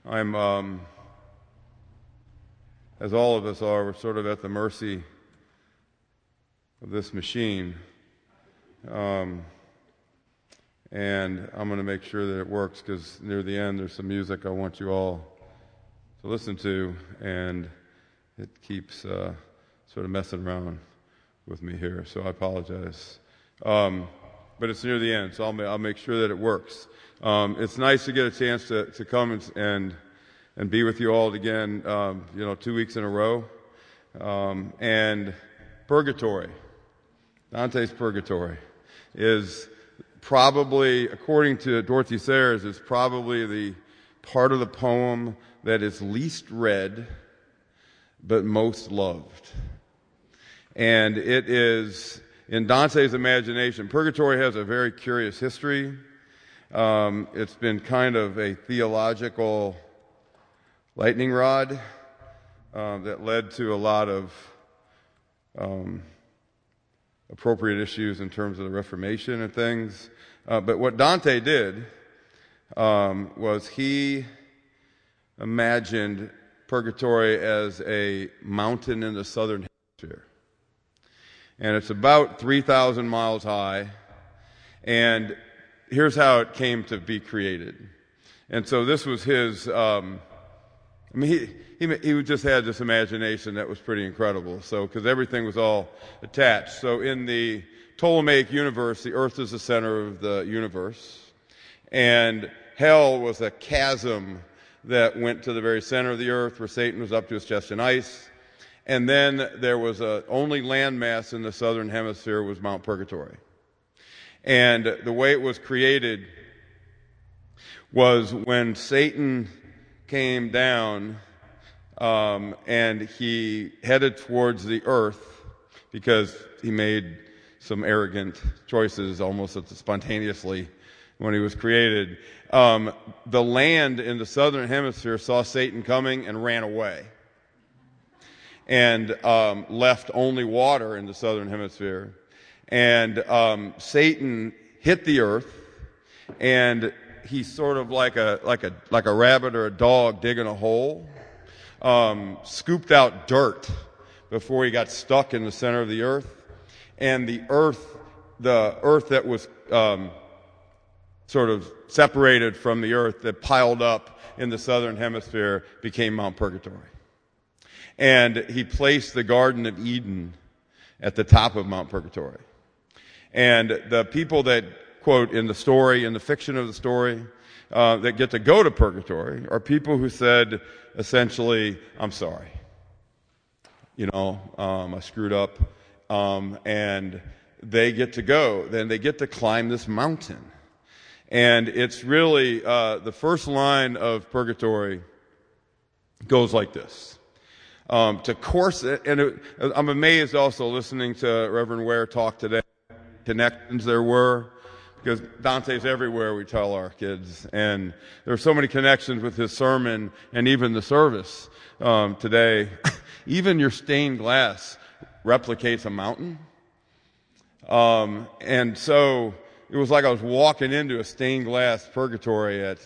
I'm, as all of us are, we're sort of at the mercy of this machine. And I'm going to make sure that it works because near the end there's some music I want you all to listen to, and it keeps sort of messing around with me here, so I apologize. But it's near the end, so I'll make sure that it works. It's nice to get a chance to come and be with you all again, 2 weeks in a row. And Purgatory, Dante's Purgatory, is probably, according to Dorothy Sayers, is probably the part of the poem that is least read but most loved. And it is, in Dante's imagination, Purgatory has a very curious history. It's been kind of a theological lightning rod that led to a lot of appropriate issues in terms of the Reformation and things. But what Dante did was he imagined Purgatory as a mountain in the southern hemisphere. And it's about 3,000 miles high. And here's how it came to be created. And so this was his, he just had this imagination that was pretty incredible. So, because everything was all attached. So in the Ptolemaic universe, the earth is the center of the universe. And hell was a chasm that went to the very center of the earth where Satan was up to his chest in ice. And then there was only landmass in the southern hemisphere was Mount Purgatory. And the way it was created was when Satan came down and he headed towards the earth because he made some arrogant choices almost spontaneously when he was created. The land in the southern hemisphere saw Satan coming and ran away and left only water in the southern hemisphere. And Satan hit the earth, and he's sort of like a rabbit or a dog digging a hole, scooped out dirt before he got stuck in the center of the earth. And the earth that was sort of separated from the earth that piled up in the southern hemisphere became Mount Purgatory. And he placed the Garden of Eden at the top of Mount Purgatory. And the people that, quote, in the story, in the fiction of the story, that get to go to Purgatory are people who said, essentially, I'm sorry. I screwed up. And they get to go. Then they get to climb this mountain. And it's really, the first line of Purgatory goes like this. To course it, and I'm amazed also listening to Reverend Ware talk today, connections there were, because Dante's everywhere, we tell our kids. And there are so many connections with his sermon and even the service today. Even your stained glass replicates a mountain. And so it was like I was walking into a stained glass Purgatory at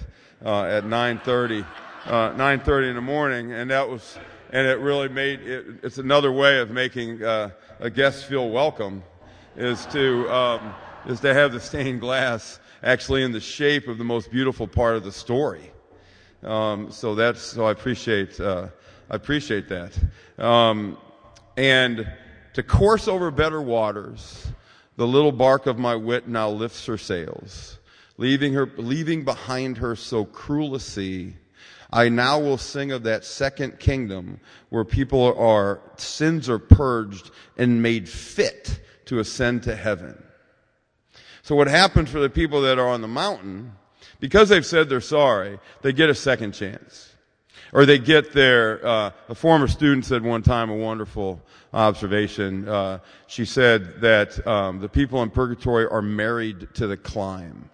9:30 in the morning, and it really made it. It's another way of making a guest feel welcome, is to have the stained glass actually in the shape of the most beautiful part of the story. So I appreciate that. And to course over better waters, the little bark of my wit now lifts her sails, leaving behind her so cruel a sea. I now will sing of that second kingdom where sins are purged and made fit to ascend to heaven. So what happens for the people that are on the mountain, because they've said they're sorry, they get a second chance. Or they get a former student said one time a wonderful observation. She said that the people in Purgatory are married to the climb.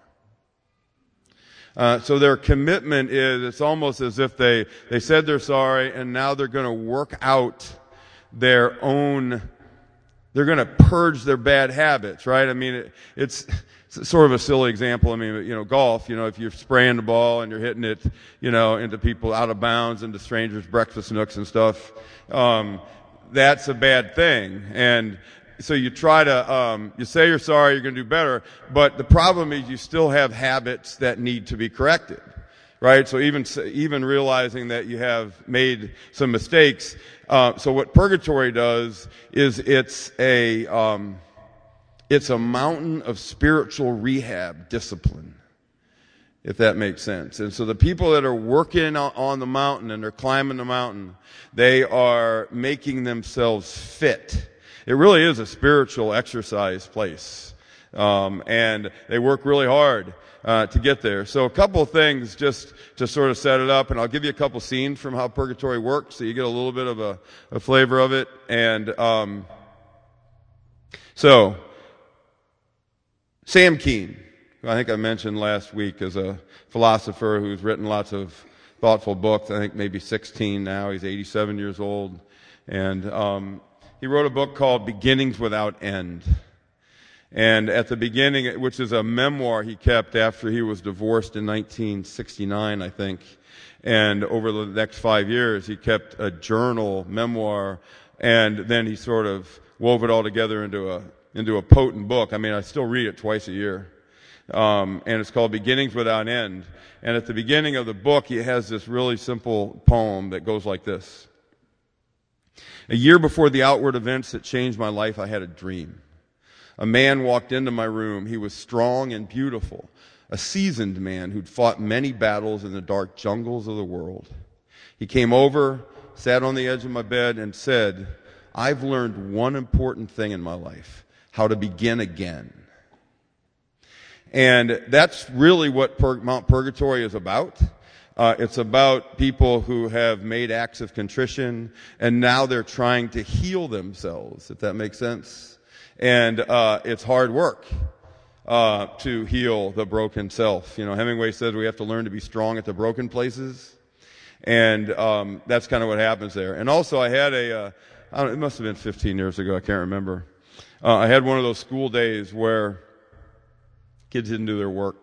So their commitment is, it's almost as if they said they're sorry, and now they're going to work out they're going to purge their bad habits, right? I mean, it's sort of a silly example. I mean, golf, if you're spraying the ball and you're hitting it, into people out of bounds, into strangers' breakfast nooks and stuff, that's a bad thing. And so you try to, you say you're sorry, you're going to do better, but the problem is you still have habits that need to be corrected. Right? So even realizing that you have made some mistakes. So what purgatory does is it's a mountain of spiritual rehab discipline, if that makes sense. And so the people that are working on the mountain and they're climbing the mountain, they are making themselves fit. It really is a spiritual exercise place. And they work really hard to get there. So a couple of things just to sort of set it up, and I'll give you a couple scenes from how purgatory works so you get a little bit of a flavor of it. And so Sam Keen, who I think I mentioned last week, is a philosopher who's written lots of thoughtful books. I think maybe 16 now. He's 87 years old. And he wrote a book called Beginnings Without End. And at the beginning, which is a memoir he kept after he was divorced in 1969, I think. And over the next 5 years, he kept a journal memoir, and then he sort of wove it all together into a potent book. I mean, I still read it twice a year. And it's called Beginnings Without End. And at the beginning of the book, he has this really simple poem that goes like this. A year before the outward events that changed my life, I had a dream. A man walked into my room. He was strong and beautiful, a seasoned man who'd fought many battles in the dark jungles of the world. He came over, sat on the edge of my bed, and said, I've learned one important thing in my life, how to begin again. And that's really what Mount Purgatory is about. It's about people who have made acts of contrition, and now they're trying to heal themselves, if that makes sense. And it's hard work to heal the broken self. Hemingway says we have to learn to be strong at the broken places. And that's kind of what happens there. And also I had it must have been 15 years ago, I can't remember. I had one of those school days where kids didn't do their work.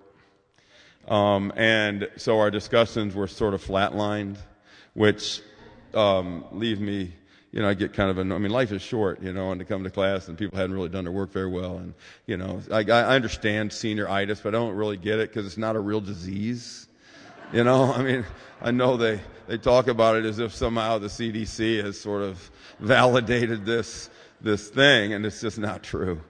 And so our discussions were sort of flatlined, which leave me, I get kind of annoyed. I mean, life is short, and to come to class and people hadn't really done their work very well. And, I understand senioritis, but I don't really get it because it's not a real disease. I mean, I know they talk about it as if somehow the CDC has sort of validated this thing, and it's just not true.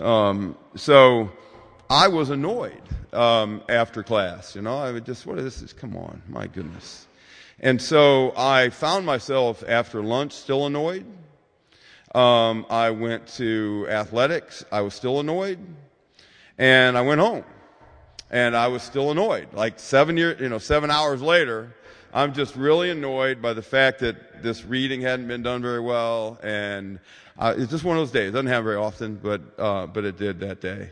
So I was annoyed after class. I would just, what is this? Come on, my goodness. And so I found myself after lunch still annoyed. I went to athletics. I was still annoyed. And I went home. And I was still annoyed. Like 7 hours later, I'm just really annoyed by the fact that this reading hadn't been done very well. And it's just one of those days. It doesn't happen very often, but it did that day.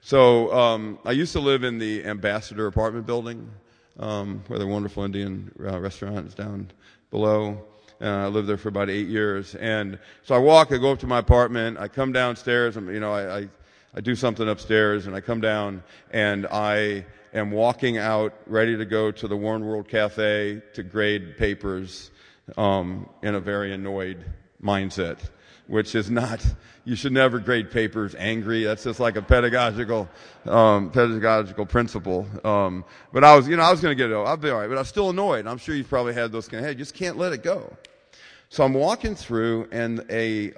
So I used to live in the Ambassador apartment building, where the wonderful Indian restaurant is down below. I lived there for about 8 years. And so I go up to my apartment, I come downstairs, I do something upstairs, and I come down, and I am walking out, ready to go to the Warren World Cafe to grade papers in a very annoyed mindset, which is not, you should never grade papers angry. That's just like a pedagogical principle. But I was going to get it over. I'll be all right. But I was still annoyed. I'm sure you've probably had those kind of, hey, you just can't let it go. So I'm walking through, and a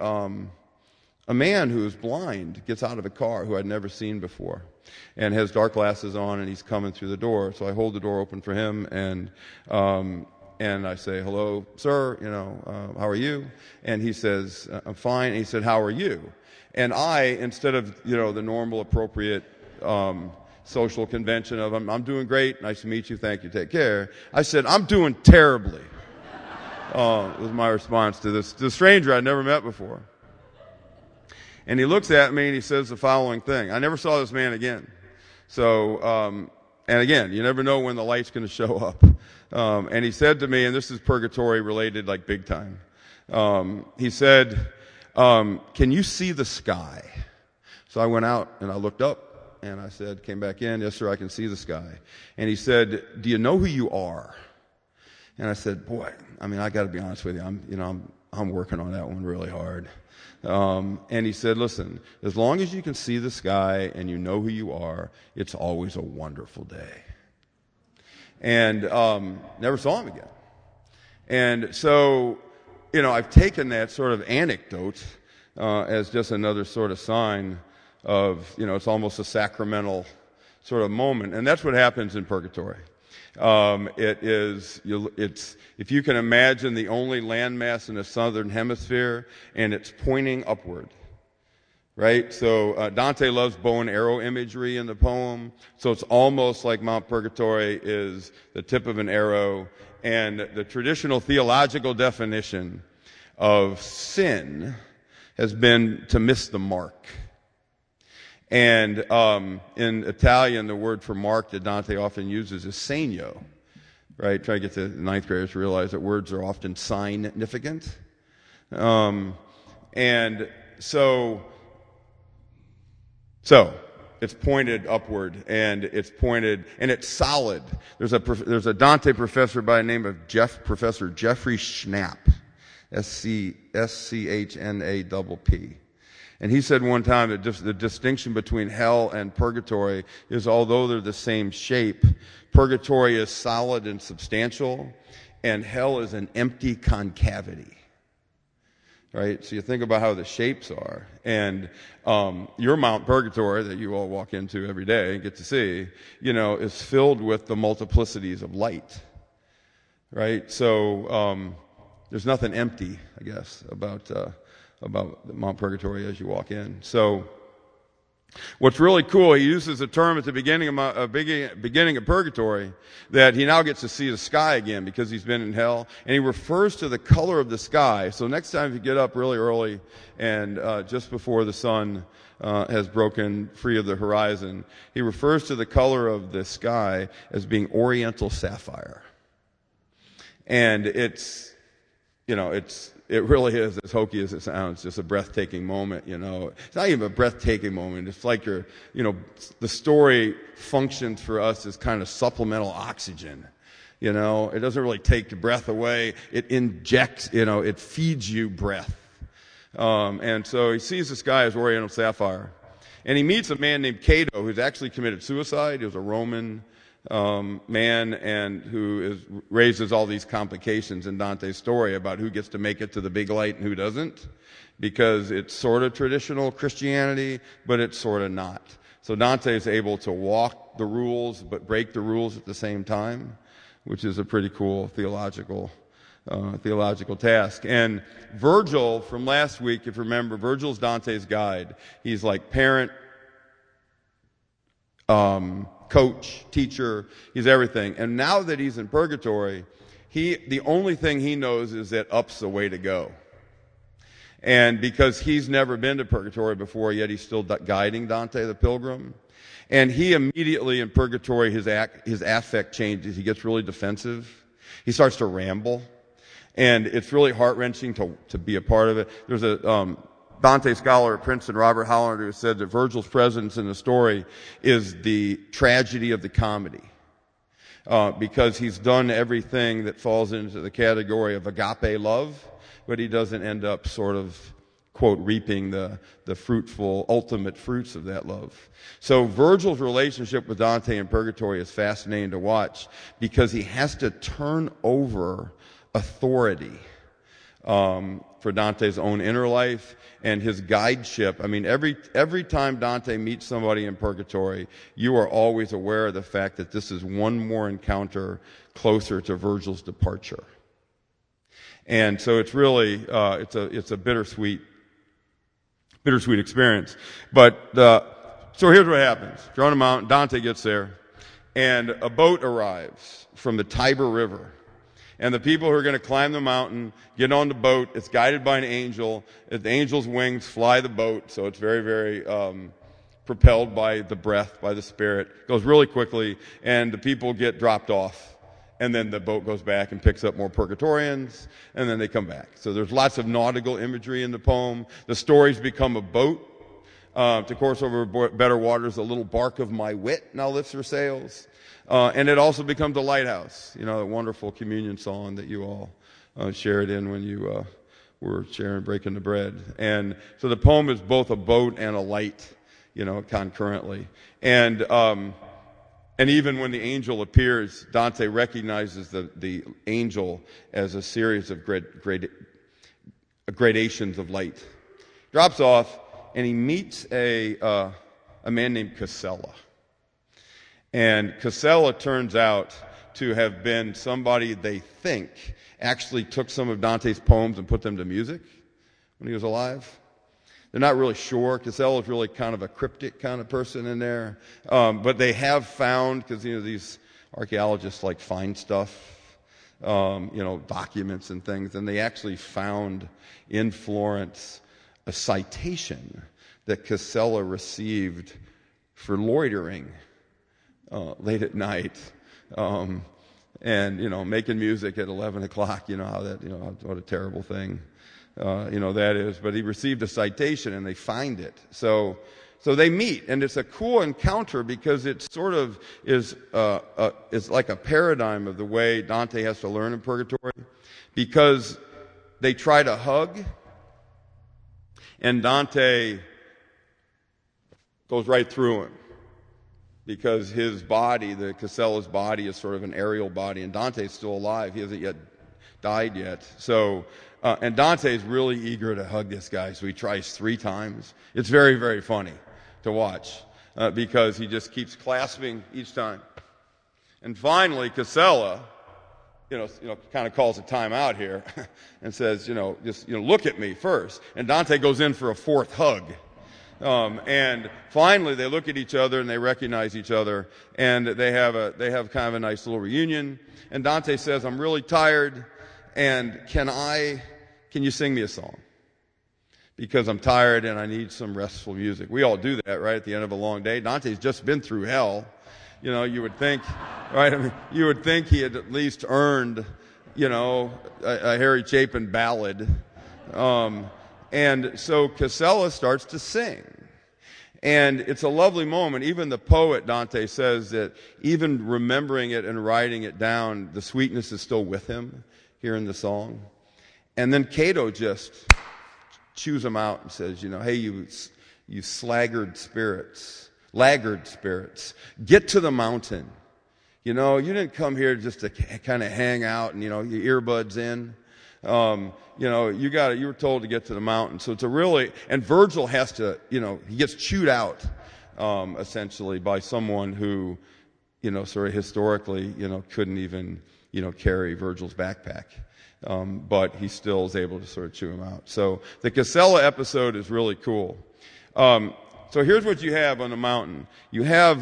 man who's blind gets out of a car who I'd never seen before and has dark glasses on, and he's coming through the door. So I hold the door open for him, and I say, hello, sir, how are you? And he says, I'm fine. And he said, how are you? And I, instead of, the normal appropriate social convention of, I'm doing great, nice to meet you, thank you, take care, I said, I'm doing terribly. Was my response to this stranger I'd never met before. And he looks at me and he says the following thing. I never saw this man again. So, and again, you never know when the light's going to show up. And he said to me, and this is purgatory related, like big time. He said, can you see the sky? So I went out and I looked up And I said, came back in, yes, sir, I can see the sky. And he said, do you know who you are? And I said, boy, I mean, I got to be honest with you. I'm working on that one really hard. And he said, listen, as long as you can see the sky and you know who you are, it's always a wonderful day. And never saw him again. And so, I've taken that sort of anecdote as just another sort of sign of, it's almost a sacramental sort of moment. And that's what happens in purgatory. It's if you can imagine the only landmass in the southern hemisphere, and it's pointing upward, right? So Dante loves bow and arrow imagery in the poem, so it's almost like Mount Purgatory is the tip of an arrow, and the traditional theological definition of sin has been to miss the mark. And in Italian, the word for mark that Dante often uses is segno, right? Try to get the ninth graders to realize that words are often significant. And so it's pointed upward, and it's pointed, and it's solid. There's a Dante professor by the name of Professor Jeffrey Schnapp, SCHNAPP. And he said one time that the distinction between hell and purgatory is, although they're the same shape, purgatory is solid and substantial, and hell is an empty concavity. Right? So you think about how the shapes are. And your Mount Purgatory that you all walk into every day and get to see, is filled with the multiplicities of light. Right? So there's nothing empty, I guess, about Mount Purgatory as you walk in. So what's really cool, he uses a term at the beginning of Purgatory that he now gets to see the sky again because he's been in hell, and he refers to the color of the sky. So next time you get up really early and just before the sun has broken free of the horizon, he refers to the color of the sky as being oriental sapphire. And it really is, as hokey as it sounds, just a breathtaking moment, It's not even a breathtaking moment. It's like the story functions for us as kind of supplemental oxygen, It doesn't really take the breath away. It injects, it feeds you breath. And so he sees the sky as oriental sapphire. And he meets a man named Cato who's actually committed suicide. He was a Roman man, and who raises all these complications in Dante's story about who gets to make it to the big light and who doesn't, because it's sort of traditional Christianity, but it's sort of not. So Dante is able to walk the rules but break the rules at the same time, which is a pretty cool theological task. And Virgil from last week, if you remember, Virgil's Dante's guide. He's like parent, coach, teacher, he's everything. And now that he's in purgatory, the only thing he knows is that up's the way to go. And because he's never been to purgatory before, yet he's still guiding Dante the pilgrim. And he immediately in purgatory, his affect changes. He gets really defensive. He starts to ramble. And it's really heart-wrenching to be a part of it. There's a Dante scholar at Princeton, Robert Hollander, who said that Virgil's presence in the story is the tragedy of the comedy. Because he's done everything that falls into the category of agape love, but he doesn't end up sort of, quote, reaping the fruitful, ultimate fruits of that love. So Virgil's relationship with Dante in purgatory is fascinating to watch because he has to turn over authority for Dante's own inner life and his guideship. I mean, every time Dante meets somebody in purgatory, you are always aware of the fact that this is one more encounter closer to Virgil's departure. And so it's really, it's a bittersweet experience. But, so here's what happens. You're on a mountain, Dante gets there, and a boat arrives from the Tiber River. And the people who are going to climb the mountain get on the boat. It's guided by an angel. The angel's wings fly the boat, so it's very, very propelled by the breath, by the Spirit. It goes really quickly, and the people get dropped off. And then the boat goes back and picks up more Purgatorians, and then they come back. So there's lots of nautical imagery in the poem. The stories become a boat. To course over better waters, the little bark of my wit now lifts her sails. And it also becomes a lighthouse, that wonderful communion song that you all shared in when you were sharing breaking the bread. And so the poem is both a boat and a light, concurrently. And even when the angel appears, Dante recognizes the angel as a series of gradations of light. Drops off, and he meets a man named Casella. And Casella turns out to have been somebody they think actually took some of Dante's poems and put them to music when he was alive. They're not really sure. Casella is really kind of a cryptic kind of person in there. But they have found, because these archaeologists find stuff, documents and things, and they actually found in Florence a citation that Casella received for loitering late at night, and making music at 11 o'clock. What a terrible thing, that is. But he received a citation, and they find it. So they meet, and it's a cool encounter because it sort of is like a paradigm of the way Dante has to learn in Purgatory, because they try to hug, and Dante goes right through him, because his body, the Casella's body, is sort of an aerial body, and Dante's still alive. He hasn't yet died yet. So, and Dante's really eager to hug this guy, so he tries 3 times. It's very, very funny to watch, because he just keeps clasping each time. And finally, Casella, kind of calls a time out here and says, just look at me first. And Dante goes in for a 4th hug. And finally they look at each other and they recognize each other, and they have kind of a nice little reunion. And Dante says, I'm really tired, and can you sing me a song? Because I'm tired and I need some restful music. We all do that, right? At the end of a long day. Dante's just been through hell. You would think, right? You would think he had at least earned, a Harry Chapin ballad. And so Casella starts to sing. And it's a lovely moment. Even the poet, Dante, says that even remembering it and writing it down, the sweetness is still with him here in the song. And then Cato just chews him out and says, hey, you laggard spirits, get to the mountain. You didn't come here just to kind of hang out and, your earbuds in. You were told to get to the mountain. So it's and Virgil has to, he gets chewed out, essentially by someone who, sort of historically, couldn't even, carry Virgil's backpack. But he still is able to sort of chew him out. So the Casella episode is really cool. So here's what you have on the mountain. You have,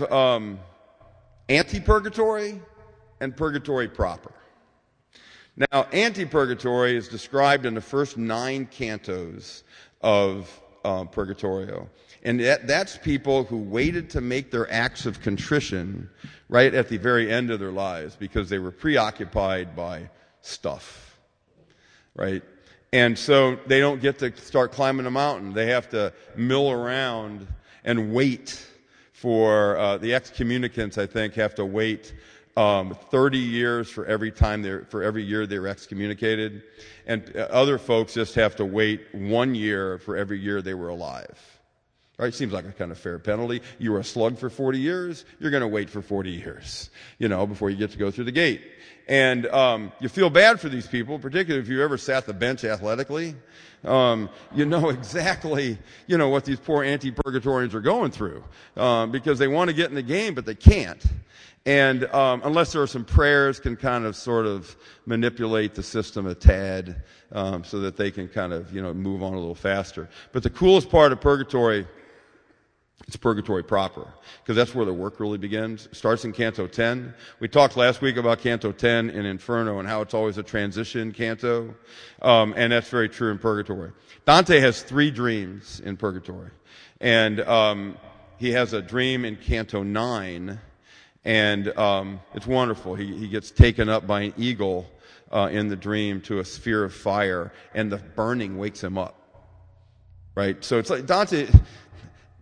anti-purgatory and purgatory proper. Now, anti-purgatory is described in the first 9 cantos of Purgatorio. And that's people who waited to make their acts of contrition right at the very end of their lives because they were preoccupied by stuff, right? And so they don't get to start climbing the mountain. They have to mill around and wait for the excommunicants, I think, have to wait 30 years for every year they were excommunicated, and other folks just have to wait 1 year for every year they were alive. Right? Seems like a kind of fair penalty. You were a slug for 40 years, you're going to wait for 40 years, before you get to go through the gate. And you feel bad for these people, particularly if you ever sat the bench athletically. You know exactly, what these poor anti-purgatorians are going through, because they want to get in the game, but they can't. And unless there are some prayers, can kind of sort of manipulate the system a tad, so that they can kind of, move on a little faster. But the coolest part of Purgatory, it's Purgatory proper, because that's where the work really begins. It starts in Canto 10. We talked last week about Canto 10 in Inferno and how it's always a transition canto, and that's very true in Purgatory. Dante has 3 dreams in Purgatory, and he has a dream in Canto 9, and it's wonderful. He gets taken up by an eagle in the dream to a sphere of fire, and the burning wakes him up. Right? So it's like Dante...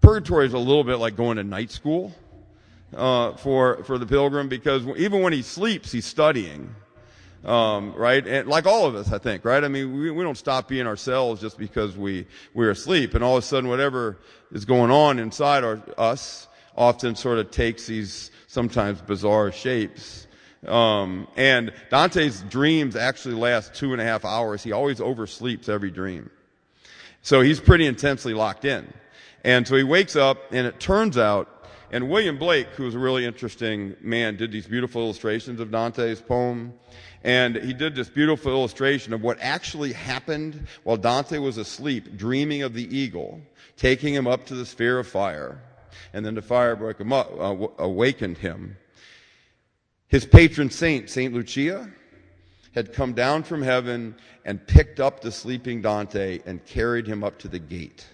purgatory is a little bit like going to night school for the pilgrim, because even when he sleeps, he's studying. Right? And like all of us, I think, right? I mean, we don't stop being ourselves just because we're asleep. And all of a sudden, whatever is going on inside us often sort of takes these sometimes bizarre shapes. And Dante's dreams actually last 2.5 hours. He always oversleeps every dream. So he's pretty intensely locked in. And so he wakes up, and it turns out, and William Blake, who's a really interesting man, did these beautiful illustrations of Dante's poem. And he did this beautiful illustration of what actually happened while Dante was asleep, dreaming of the eagle, taking him up to the sphere of fire. And then the fire broke him up, awakened him. His patron saint, Saint Lucia, had come down from heaven and picked up the sleeping Dante and carried him up to the gate.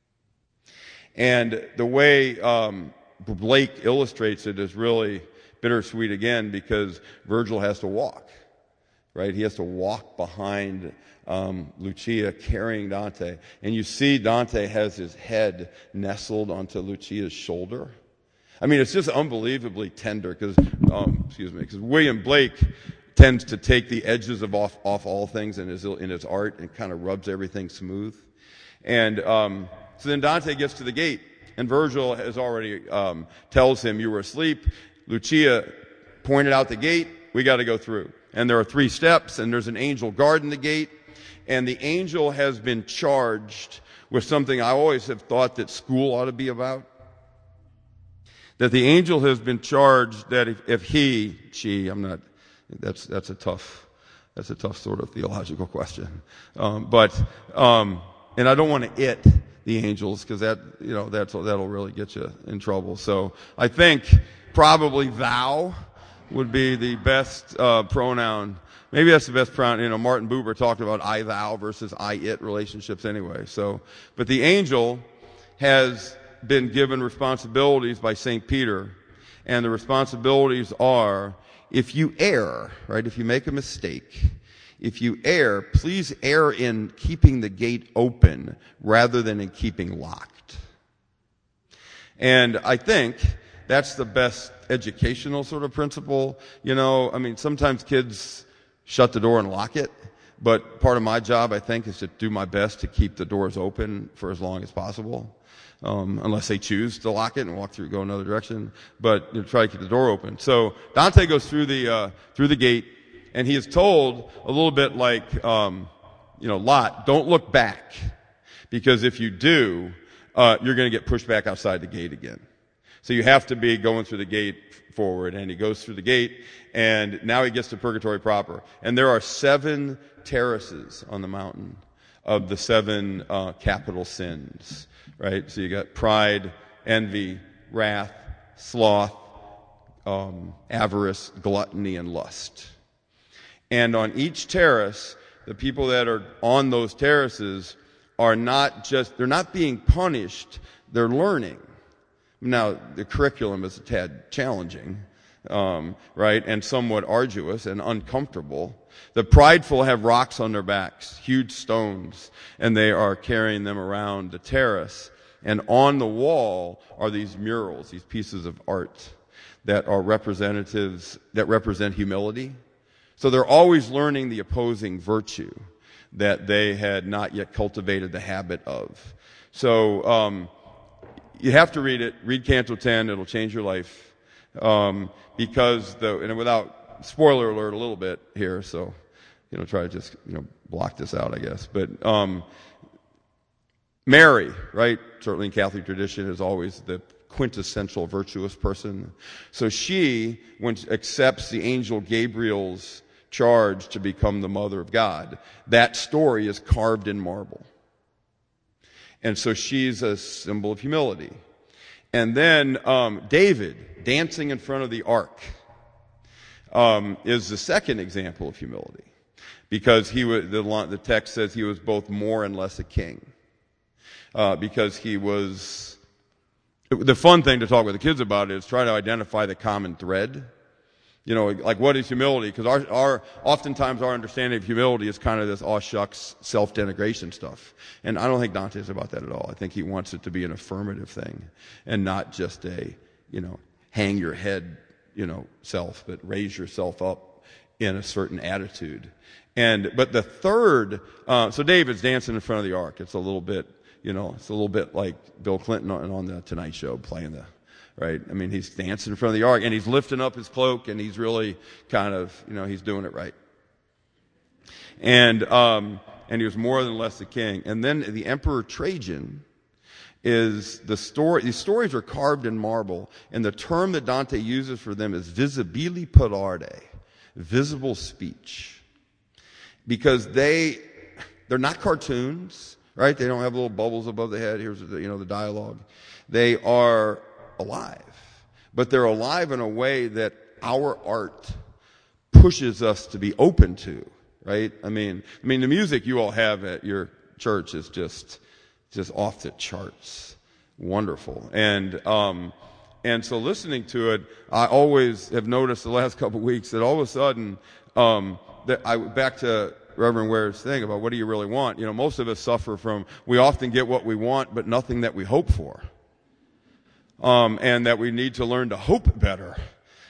And the way Blake illustrates it is really bittersweet again, because Virgil has to walk. Right? He has to walk behind Lucia carrying Dante. And you see Dante has his head nestled onto Lucia's shoulder. I mean, it's just unbelievably tender because William Blake tends to take the edges of off all things in his art and kind of rubs everything smooth. And so then Dante gets to the gate, and Virgil has already tells him, "You were asleep." Lucia pointed out the gate. We got to go through. And there are 3 steps, and there's an angel guarding the gate. And the angel has been charged with something I always have thought that school ought to be about. That the angel has been charged that if she, I'm not, that's a tough sort of theological question. And I don't want to it the angels, because that'll really get you in trouble. So I think probably thou would be the best pronoun. Maybe that's the best pronoun. Martin Buber talked about I thou versus I it relationships anyway. So, but the angel has been given responsibilities by St. Peter, and the responsibilities are, if you err, right, if you make a mistake, if you err, please err in keeping the gate open rather than in keeping locked. And I think that's the best educational sort of principle. Sometimes kids shut the door and lock it, but part of my job, I think, is to do my best to keep the doors open for as long as possible, unless they choose to lock it and go another direction, but try to keep the door open. So Dante goes through the gate, and he is told a little bit like, Lot, don't look back, because if you do, you're going to get pushed back outside the gate again. So you have to be going through the gate forward, and he goes through the gate, and now he gets to purgatory proper. And there are 7 terraces on the mountain of the 7 capital sins, right? So you got pride, envy, wrath, sloth, avarice, gluttony, and lust. And on each terrace, the people that are on those terraces they're not being punished, they're learning. Now, the curriculum is a tad challenging, right, and somewhat arduous and uncomfortable. The prideful have rocks on their backs, huge stones, and they are carrying them around the terrace. And on the wall are these murals, these pieces of art that are representatives, that represent humility. So they're always learning the opposing virtue that they had not yet cultivated the habit of. So, you have to read it. Read Canto 10. It'll change your life. And without spoiler alert a little bit here, so, try to just, block this out, I guess. But, Mary, right? Certainly in Catholic tradition, is always the quintessential virtuous person. So she, when she accepts the angel Gabriel's charge to become the mother of God, that story is carved in marble. And so she's a symbol of humility. And then David, dancing in front of the ark, is the second example of humility. Because the text says he was both more and less a king. Because he was... The fun thing to talk with the kids about is try to identify the common thread Like what is humility? Because oftentimes our understanding of humility is kind of this aw shucks self-denigration stuff. And I don't think Dante's about that at all. I think he wants it to be an affirmative thing and not just a, hang your head, self, but raise yourself up in a certain attitude. But the third, so David's dancing in front of the ark. It's a little bit, like Bill Clinton on the Tonight Show playing right? I mean, he's dancing in front of the ark, and he's lifting up his cloak, and he's really kind of, he's doing it right. And he was more than less a king. And then the Emperor Trajan is the story. These stories are carved in marble, and the term that Dante uses for them is visibili parare, visible speech, because they're not cartoons, right? They don't have little bubbles above the head. Here's the dialogue. They are alive, but they're alive in a way that our art pushes us to be open to, right? I mean the music you all have at your church is just off the charts, wonderful. And so listening to it, I always have noticed the last couple of weeks that all of a sudden, back to Reverend Ware's thing about what do you really want? Most of us suffer from, we often get what we want, but nothing that we hope for. And that we need to learn to hope better.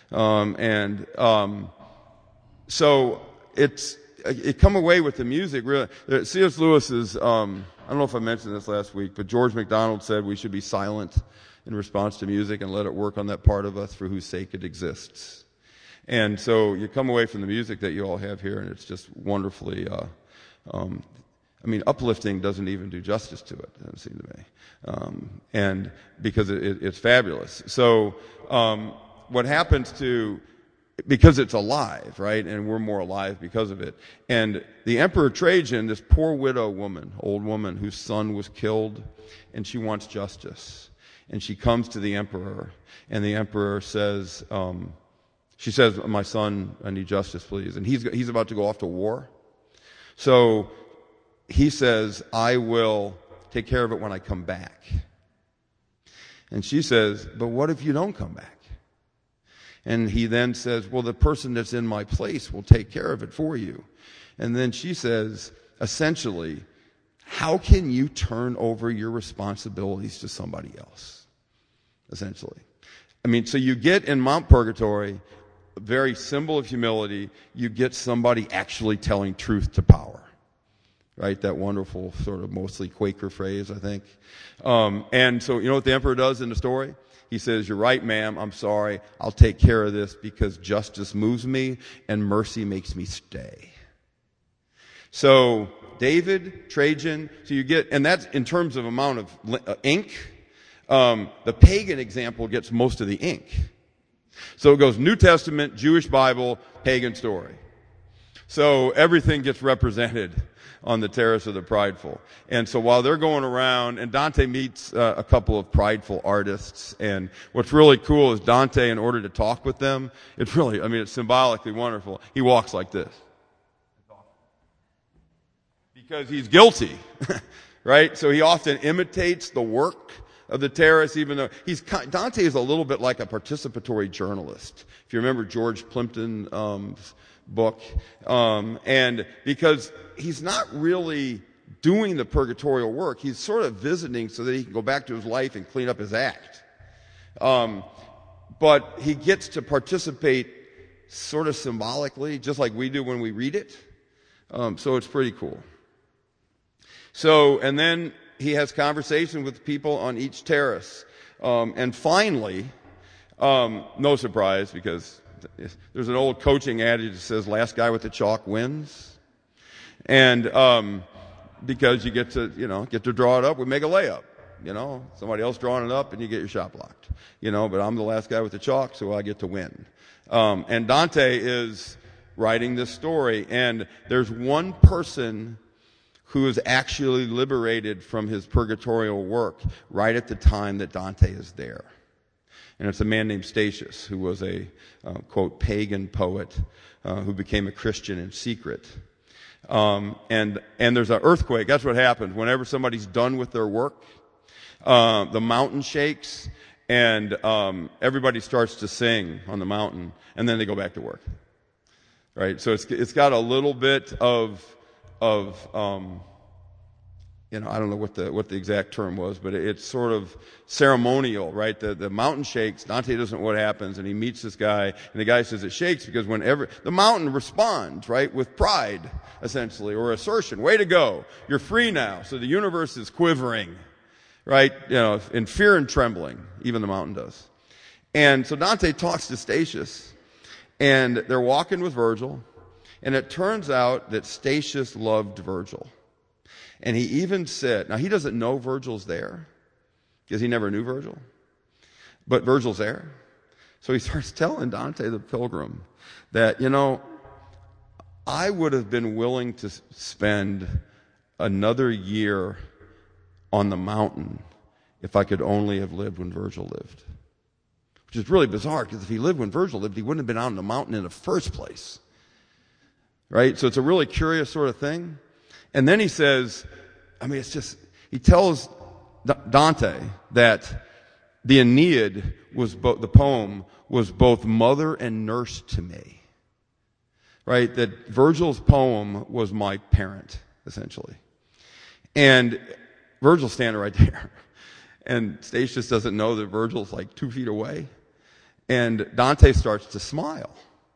So it come away with the music really. C.S. Lewis is, I don't know if I mentioned this last week, but George MacDonald said we should be silent in response to music and let it work on that part of us for whose sake it exists. And so you come away from the music that you all have here, and it's just wonderfully, uplifting doesn't even do justice to it, it seems to me. And because it's fabulous. So, what happens because it's alive, right? And we're more alive because of it. And the Emperor Trajan, this poor widow woman, old woman whose son was killed, and she wants justice. And she comes to the emperor, and the emperor says, she says, my son, I need justice, please. And he's about to go off to war. So, he says, I will take care of it when I come back. And she says, but what if you don't come back? And he then says, well, the person that's in my place will take care of it for you. And then she says, essentially, how can you turn over your responsibilities to somebody else? Essentially. So you get in Mount Purgatory, a very symbol of humility, you get somebody actually telling truth to power. Right, that wonderful sort of mostly Quaker phrase, I think. And so, what the emperor does in the story? He says, you're right, ma'am, I'm sorry, I'll take care of this because justice moves me and mercy makes me stay. So, David, Trajan, so you get, and that's in terms of amount of ink, the pagan example gets most of the ink. So it goes New Testament, Jewish Bible, pagan story. So everything gets represented on the Terrace of the Prideful. And so while they're going around, and Dante meets a couple of prideful artists, and what's really cool is Dante, in order to talk with them, it's symbolically wonderful. He walks like this. Because he's guilty, right? So he often imitates the work of the Terrace, even though Dante is a little bit like a participatory journalist. If you remember George Plimpton's book, and because he's not really doing the purgatorial work, he's sort of visiting so that he can go back to his life and clean up his act. But he gets to participate sort of symbolically, just like we do when we read it. So it's pretty cool. So, and then he has conversation with people on each terrace. And finally, no surprise, because there's an old coaching adage that says, last guy with the chalk wins. And because you get to draw it up, we make a layup. Somebody else drawing it up and you get your shot blocked. But I'm the last guy with the chalk, so I get to win. And Dante is writing this story, and there's one person who is actually liberated from his purgatorial work right at the time that Dante is there. And it's a man named Statius, who was a, quote, pagan poet, who became a Christian in secret. And there's an earthquake. That's what happens. Whenever somebody's done with their work, the mountain shakes, And everybody starts to sing on the mountain, and then they go back to work. Right? So it's got a little bit of I don't know what the exact term was, but it's sort of ceremonial, right? The mountain shakes. Dante doesn't know what happens, and he meets this guy, and the guy says it shakes because whenever the mountain responds, right, with pride, essentially, or assertion. Way to go. You're free now. So the universe is quivering, right? In fear and trembling. Even the mountain does. And so Dante talks to Statius, and they're walking with Virgil, and it turns out that Statius loved Virgil. And he even said, now he doesn't know Virgil's there, because he never knew Virgil, but Virgil's there. So he starts telling Dante the Pilgrim that, I would have been willing to spend another year on the mountain if I could only have lived when Virgil lived. Which is really bizarre, because if he lived when Virgil lived, he wouldn't have been out on the mountain in the first place. Right? So it's a really curious sort of thing. And then he says, he tells Dante that the Aeneid the poem was both mother and nurse to me. Right? That Virgil's poem was my parent, essentially. And Virgil's standing right there. And Statius doesn't know that Virgil's like 2 feet away. And Dante starts to smile.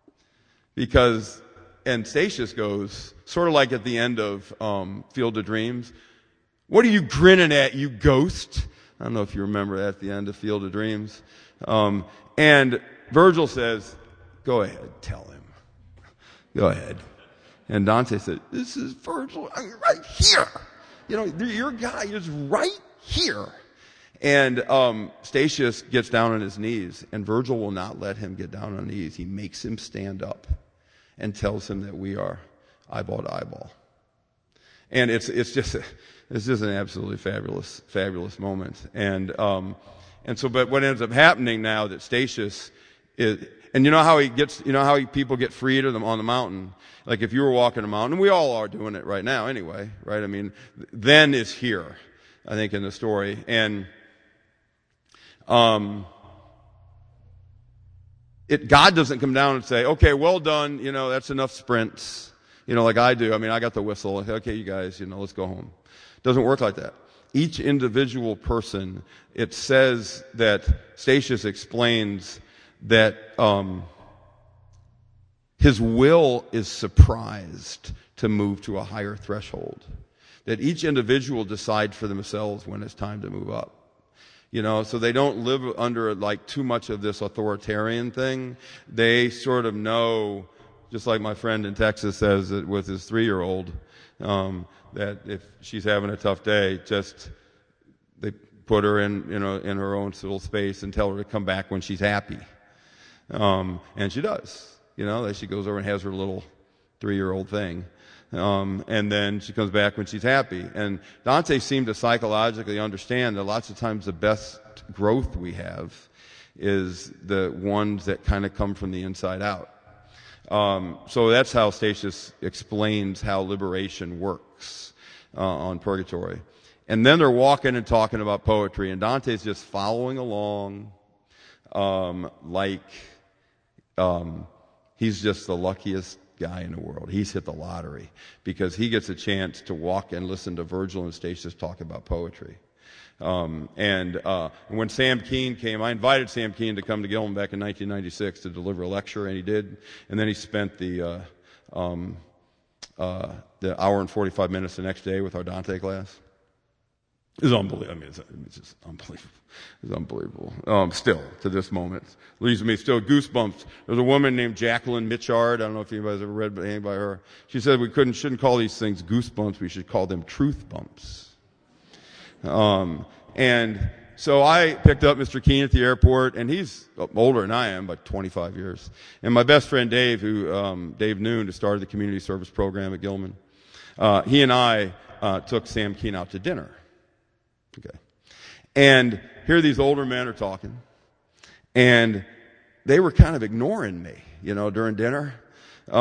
And Statius goes, sort of like at the end of Field of Dreams, "What are you grinning at, you ghost?" I don't know if you remember that at the end of Field of Dreams. And Virgil says, "Go ahead, tell him. Go ahead." And Dante said, "This is Virgil, I'm right here. Your guy is right here." And Statius gets down on his knees, and Virgil will not let him get down on his knees. He makes him stand up and tells him that we are eyeball to eyeball. And it's just an absolutely fabulous moment. And so, but what ends up happening now that Statius is, and people get freed on the mountain. Like if you were walking a mountain, and we all are doing it right now anyway, right? Then is here, I think, in the story. And, God doesn't come down and say, "Okay, well done, that's enough sprints," like I do. I got the whistle. Okay, you guys, let's go home. It doesn't work like that. Each individual person, it says that Statius explains that his will is surprised to move to a higher threshold. That each individual decides for themselves when it's time to move up. So they don't live under like too much of this authoritarian thing. They sort of know, just like my friend in Texas says it with his 3-year-old, that if she's having a tough day, they put her in her own little space and tell her to come back when she's happy. And she does. That she goes over and has her little 3-year-old thing. And then she comes back when she's happy. And Dante seemed to psychologically understand that lots of times the best growth we have is the ones that kind of come from the inside out. So that's how Statius explains how liberation works on Purgatory. And then they're walking and talking about poetry, and Dante's just following along he's just the luckiest guy in the world. He's hit the lottery because he gets a chance to walk and listen to Virgil and Statius talk about poetry. And when Sam Keen came, I invited Sam Keen to come to Gilman back in 1996 to deliver a lecture, and he did. And then he spent the hour and 45 minutes the next day with our Dante class. It's unbelievable. It's just unbelievable. It's unbelievable. Still, to this moment, leaves me still goosebumps. There's a woman named Jacqueline Mitchard. I don't know if anybody's ever read anything by her. She said we shouldn't call these things goosebumps. We should call them truth bumps. And so I picked up Mr. Keen at the airport, and he's older than I am, by 25 years. And my best friend Dave, Dave Noon, who started the community service program at Gilman, he and I took Sam Keen out to dinner. Okay. And here these older men are talking, and they were kind of ignoring me, during dinner,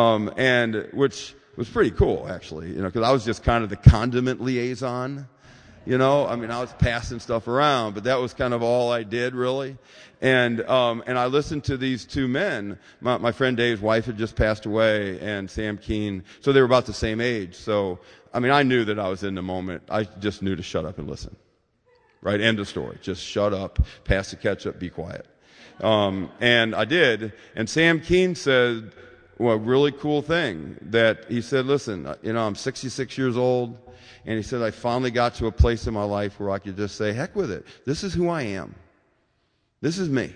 and which was pretty cool, actually, because I was just kind of the condiment liaison, I mean, I was passing stuff around, but that was kind of all I did, really. And I listened to these two men. My friend Dave's wife had just passed away, and Sam Keen. So they were about the same age. So, I mean, I knew that I was in the moment. I just knew to shut up and listen. Right? End of story. Just shut up, pass the ketchup, be quiet. And I did. And Sam Keen said, well, a really cool thing that he said, listen, I'm 66 years old. And he said, I finally got to a place in my life where I could just say, heck with it. This is who I am. This is me.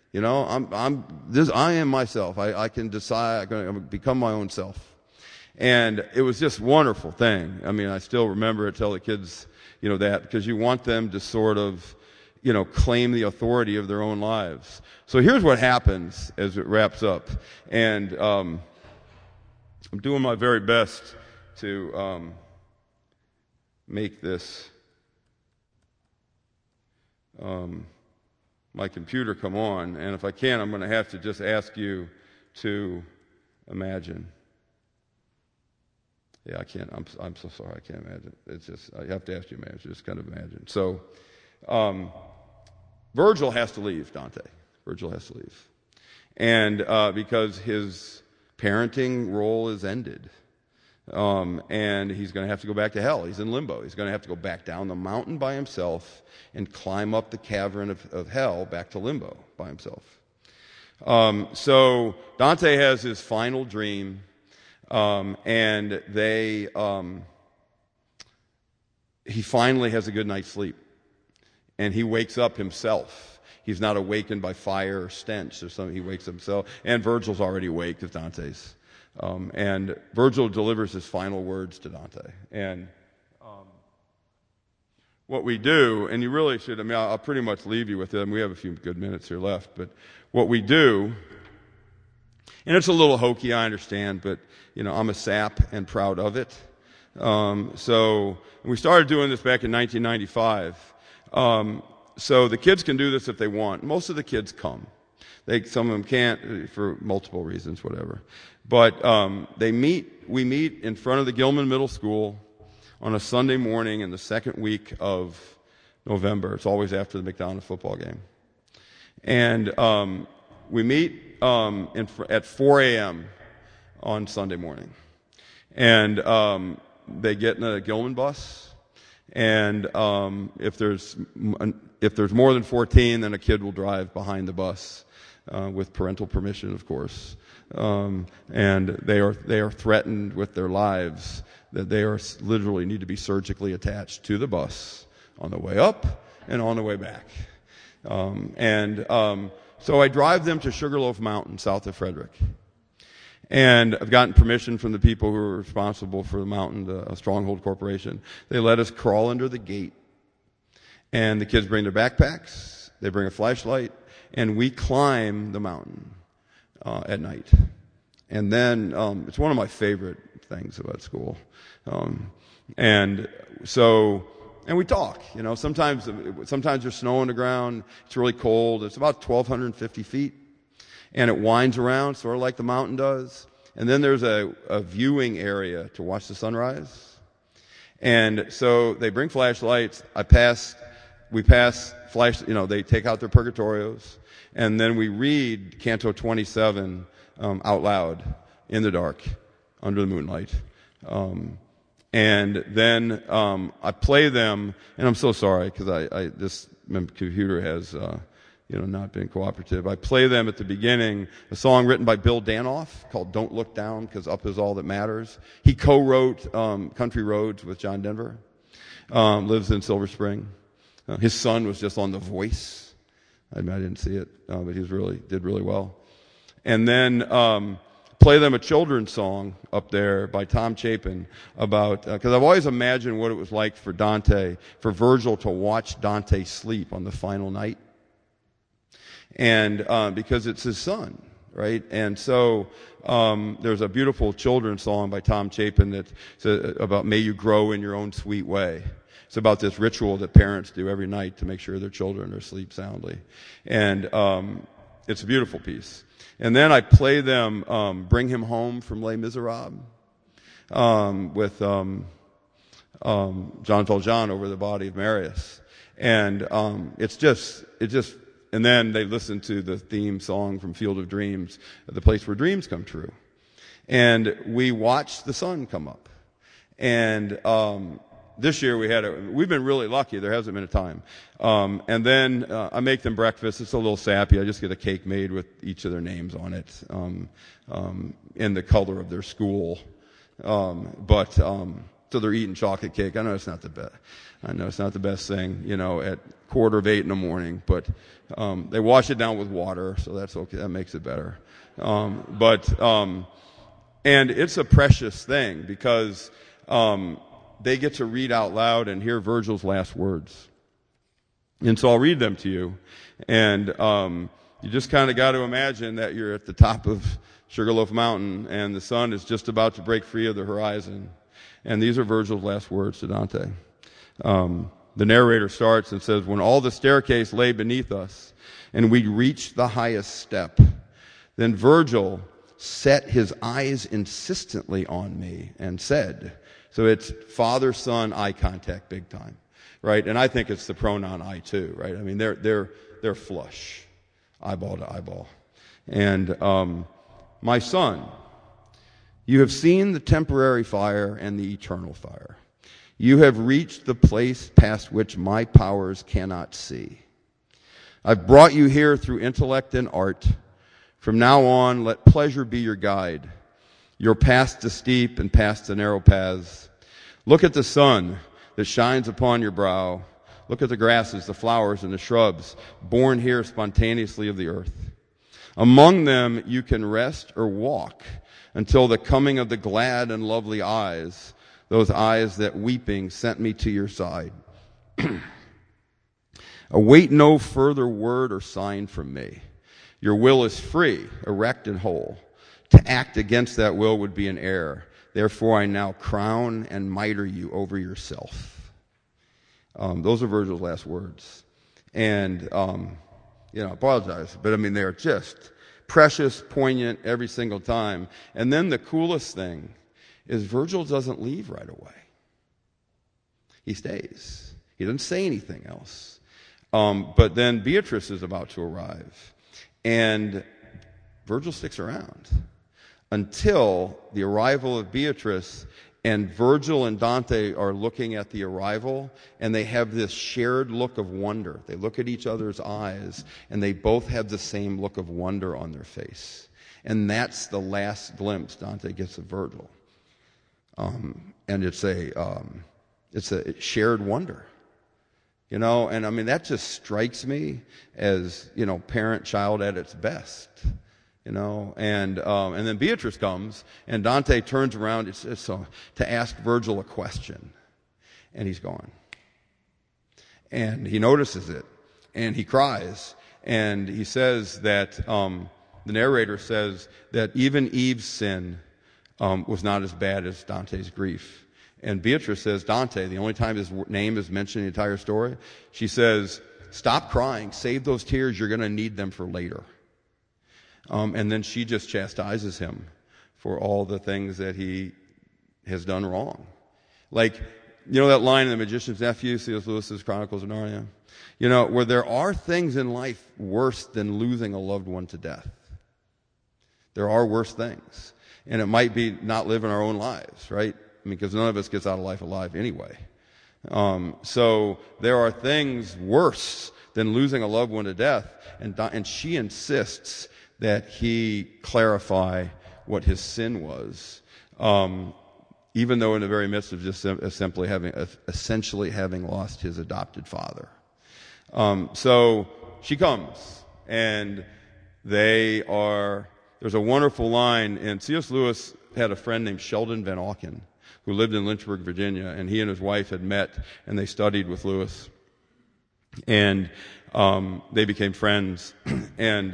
I am myself. I can decide, I'm going to become my own self. And it was just a wonderful thing. I mean, I still remember it, tell the kids, that, because you want them to sort of, claim the authority of their own lives. So here's what happens as it wraps up. And I'm doing my very best to make this my computer come on. And if I can, I'm going to have to just ask you to imagine. Yeah, I can't. I'm so sorry. I can't imagine. It's just, I have to ask you to imagine. Just kind of imagine. So, Virgil has to leave, Dante. Virgil has to leave. And because his parenting role is ended. And he's going to have to go back to hell. He's in limbo. He's going to have to go back down the mountain by himself and climb up the cavern of hell back to limbo by himself. So Dante has his final dream. And he finally has a good night's sleep. And he wakes up himself. He's not awakened by fire or stench or something. He wakes up himself. And Virgil's already awake because Dante's. And Virgil delivers his final words to Dante. And what we do, and you really should, I'll pretty much leave you with it. We have a few good minutes here left. But what we do, and it's a little hokey, I understand, but, I'm a sap and proud of it. So we started doing this back in 1995. So the kids can do this if they want. Most of the kids come. Some of them can't for multiple reasons, whatever. But we meet in front of the Gilman Middle School on a Sunday morning in the second week of November. It's always after the McDonald's football game. And we meet at 4 a.m. on Sunday morning. And they get in a Gilman bus. And if there's more than 14, then a kid will drive behind the bus with parental permission, of course. And they are threatened with their lives that they are literally need to be surgically attached to the bus on the way up and on the way back. So I drive them to Sugarloaf Mountain, south of Frederick. And I've gotten permission from the people who are responsible for the mountain, the Stronghold Corporation. They let us crawl under the gate. And the kids bring their backpacks, they bring a flashlight, and we climb the mountain at night. And then it's one of my favorite things about school. And we talk. Sometimes there's snow on the ground. It's really cold. It's about 1,250 feet. And it winds around, sort of like the mountain does. And then there's a viewing area to watch the sunrise. And so they bring flashlights. We pass flash, they take out their purgatorios. And then we read Canto 27 out loud in the dark, under the moonlight. And then I play them, and I'm so sorry because this computer has not been cooperative. I play them at the beginning, a song written by Bill Danoff called Don't Look Down, because up is all that matters. He co-wrote Country Roads with John Denver, lives in Silver Spring. His son was just on The Voice. I didn't see it, but he did really well. And then play them a children's song up there by Tom Chapin about, because I've always imagined what it was like for Virgil to watch Dante sleep on the final night. And because it's his son, right? And so there's a beautiful children's song by Tom Chapin that's about "May you grow in your own sweet way." It's about this ritual that parents do every night to make sure their children are asleep soundly, and it's a beautiful piece. And then I play them "Bring Him Home" from Les Miserables with John Valjean over the body of Marius. And and then they listen to the theme song from Field of Dreams, the place where dreams come true. And we watched the sun come up. And this year we've been really lucky. There hasn't been a time. And then I make them breakfast. It's a little sappy. I just get a cake made with each of their names on it, in the color of their school. So they're eating chocolate cake. I know it's not the best. I know it's not the best thing, at 7:45 in the morning, but they wash it down with water, so that's okay. That makes it better. And it's a precious thing because they get to read out loud and hear Virgil's last words. And so I'll read them to you. And you just kind of got to imagine that you're at the top of Sugarloaf Mountain and the sun is just about to break free of the horizon. And these are Virgil's last words to Dante. The narrator starts and says, "When all the staircase lay beneath us and we reached the highest step, then Virgil set his eyes insistently on me and said," so it's father-son eye contact big time, right? And I think it's the pronoun I too, right? I mean, they're flush, eyeball to eyeball. And, "My son, you have seen the temporary fire and the eternal fire. You have reached the place past which my powers cannot see. I've brought you here through intellect and art. From now on, let pleasure be your guide. Your past the steep and past the narrow paths. Look at the sun that shines upon your brow. Look at the grasses, the flowers, and the shrubs, born here spontaneously of the earth. Among them you can rest or walk until the coming of the glad and lovely eyes, those eyes that weeping sent me to your side. Await no further word or sign from me. Your will is free, erect and whole. To act against that will would be an error. Therefore I now crown and mitre you over yourself." Those are Virgil's last words. And, I apologize, but I mean, they're just precious, poignant every single time. And then the coolest thing is Virgil doesn't leave right away. He stays. He doesn't say anything else. But then Beatrice is about to arrive. And Virgil sticks around until the arrival of Beatrice, and Virgil and Dante are looking at the arrival, and they have this shared look of wonder. They look at each other's eyes, and they both have the same look of wonder on their face. And that's the last glimpse Dante gets of Virgil. And it's a shared wonder. And I mean, that just strikes me as, parent-child at its best. And then Beatrice comes, and Dante turns around to ask Virgil a question. And he's gone. And he notices it, and he cries. And he says that, the narrator says that even Eve's sin was not as bad as Dante's grief. And Beatrice says, Dante, the only time his name is mentioned in the entire story, she says, "Stop crying, save those tears, you're going to need them for later." And then she just chastises him for all the things that he has done wrong. Like, that line in The Magician's Nephew, C.S. Lewis's Chronicles of Narnia? Where there are things in life worse than losing a loved one to death. There are worse things. And it might be not living our own lives, right? Because none of us gets out of life alive anyway. So there are things worse than losing a loved one to death. And she insists that he clarify what his sin was, even though in the very midst of just essentially having lost his adopted father. So she comes, and there's a wonderful line, and C.S. Lewis had a friend named Sheldon Van Auken who lived in Lynchburg, Virginia, and he and his wife had met, and they studied with Lewis. And they became friends. And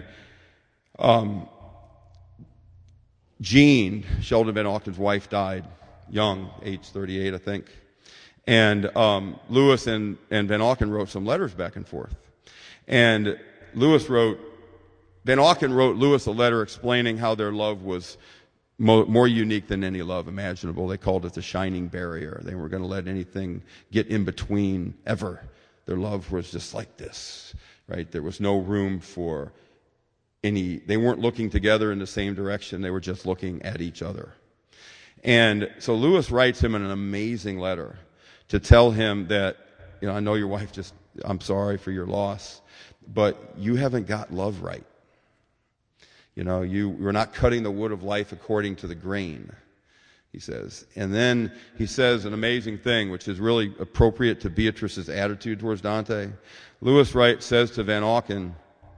Jean, Sheldon Van Auken's wife, died young, age 38, I think. And Lewis and Van Auken wrote some letters back and forth. And Van Auken wrote Lewis a letter explaining how their love was more unique than any love imaginable. They called it the shining barrier. They weren't going to let anything get in between ever. Their love was just like this, right? There was no room for they weren't looking together in the same direction. They were just looking at each other. And so Lewis writes him an amazing letter to tell him that, I know your wife I'm sorry for your loss, but you haven't got love right. You're not cutting the wood of life according to the grain, he says. And then he says an amazing thing, which is really appropriate to Beatrice's attitude towards Dante. Lewis says to Van Auken,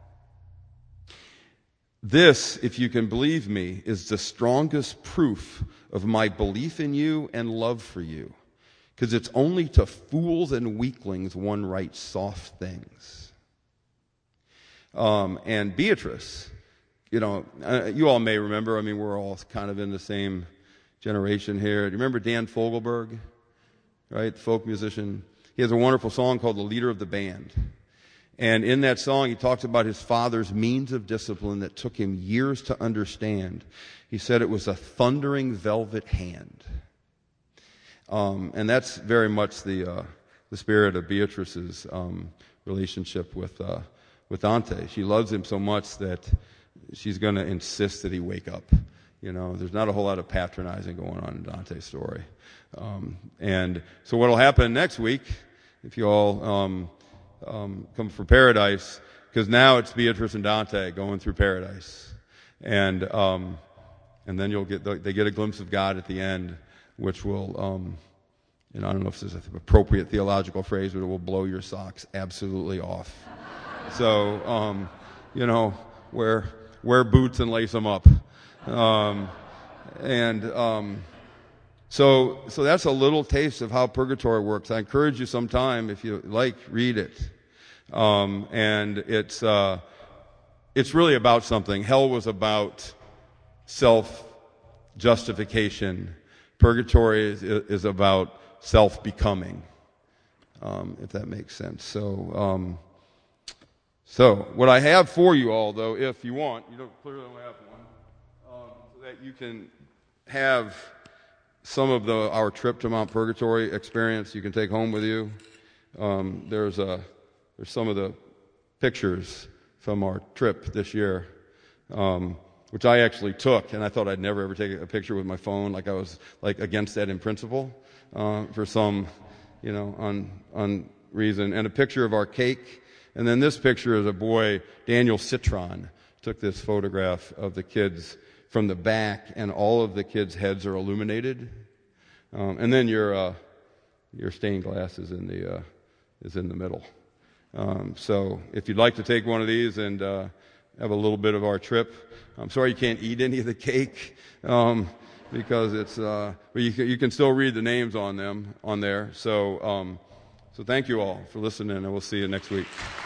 "This, if you can believe me, is the strongest proof of my belief in you and love for you, because it's only to fools and weaklings one writes soft things." And Beatrice, you all may remember, we're all kind of in the same generation here. Do you remember Dan Fogelberg, right, the folk musician? He has a wonderful song called "The Leader of the Band." And in that song, he talks about his father's means of discipline that took him years to understand. He said it was a thundering velvet hand. And that's very much the spirit of Beatrice's relationship with Dante. She loves him so much that she's going to insist that he wake up. There's not a whole lot of patronizing going on in Dante's story. And so what will happen next week, if you all come for Paradise, because now it's Beatrice and Dante going through Paradise. And then they get a glimpse of God at the end, which will, I don't know if this is an appropriate theological phrase, but it will blow your socks absolutely off. So, wear boots and lace them up. So that's a little taste of how purgatory works. I encourage you sometime, if you like, read it. And it's really about something. Hell was about self-justification. Purgatory is about self-becoming, if that makes sense. So what I have for you all, though, if you want, you clearly don't have one, so that you can have some of our trip to Mount Purgatory experience you can take home with you. There's some of the pictures from our trip this year, which I actually took, and I thought I'd never ever take a picture with my phone, like I was against that in principle, for some reason. And a picture of our cake. And then this picture is a boy, Daniel Citron, took this photograph of the kids from the back, and all of the kids' heads are illuminated. And then your stained glass is in the middle. So if you'd like to take one of these and have a little bit of our trip, I'm sorry you can't eat any of the cake because it's. But you can still read the names on there. So thank you all for listening, and we'll see you next week.